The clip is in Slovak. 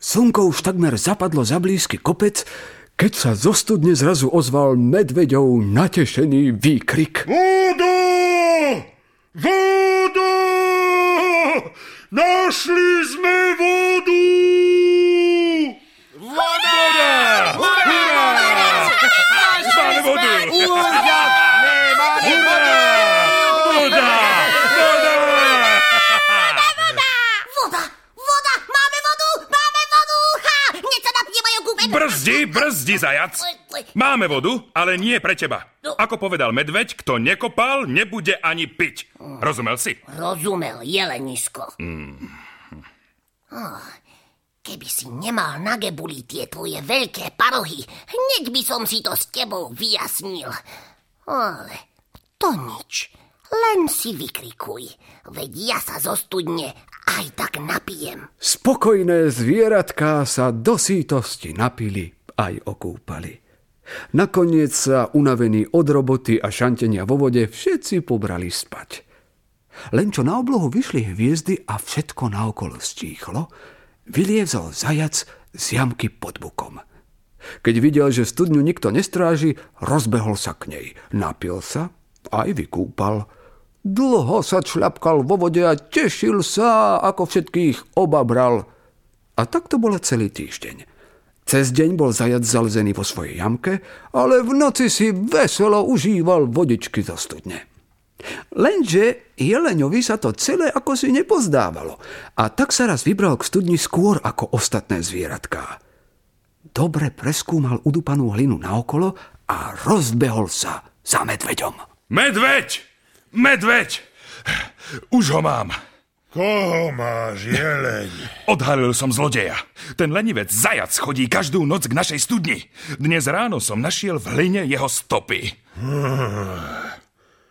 Slnko už takmer zapadlo za blízky kopec, keď sa zo studne zrazu ozval medveďov natešený výkrik. Voda! Voda! Našli sme vodu! Voda! Hurá! Máme vodu! Úžasné, máme vodu! Voda! Voda! Voda! Máme vodu! Ha! Hneď sa napijeme ju kúpeť! Brzdi, zajac. Máme vodu, ale nie pre teba. Ako povedal medveď, kto nekopal, nebude ani piť. Rozumel si? Rozumel, jelenisko. Keby si nemal na gebuli tie tvoje veľké parohy, hneď by som si to s tebou vyjasnil. Ale to nič. Len si vykrikuj. Veď ja sa zo studne aj tak napijem. Spokojné zvieratká sa do sítosti napili aj okúpali. Nakoniec sa, unavení od roboty a šantenia vo vode, všetci pobrali spať. Len čo na oblohu vyšli hviezdy a všetko naokolo stíchlo, vyliezol zajac z jamky pod bukom. Keď videl, že studňu nikto nestráži, rozbehol sa k nej. Napil sa, aj vykúpal. Dlho sa čľapkal vo vode a tešil sa, ako všetkých obabral. A tak to bolo celý týždeň. Cez deň bol zajac zalezený vo svojej jamke, ale v noci si veselo užíval vodičky zo studne. Lenže jeleňovi sa to celé ako si nepozdávalo a tak sa raz vybral k studni skôr ako ostatné zvieratká. Dobre preskúmal udupanú hlinu naokolo a rozbehol sa za medveďom. Medveď! Už ho mám. Koho máš, jeleň? Odhalil som zlodeja. Ten lenivec zajac chodí každú noc k našej studni. Dnes ráno som našiel v hline jeho stopy.